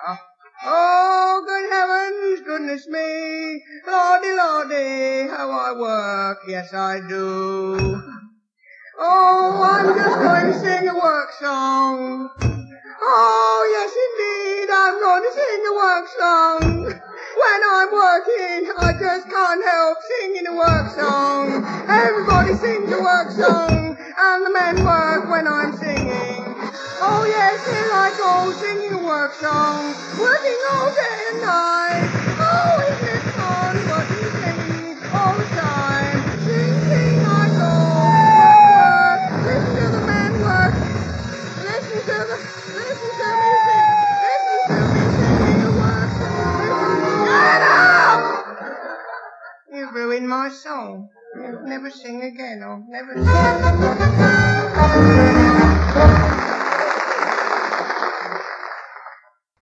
Oh, good heavens, goodness me, lordy, lordy, how I work, yes I do. Oh, I'm just going to sing a work song. Oh, yes indeed, I'm going to sing a work song. When I'm working, I just can't help singing a work song. Everybody sings a work song, and the men work when I'm singing. Oh yes, here I go, singing a work song, working all day and night. Oh, isn't it fun, working, singing all the time. Sing, sing, I go, work, work. Listen to the men work. Listen to me sing. Listen to me singing a work song. Get up! You've ruined my song. You'll never sing again. I'll never sing.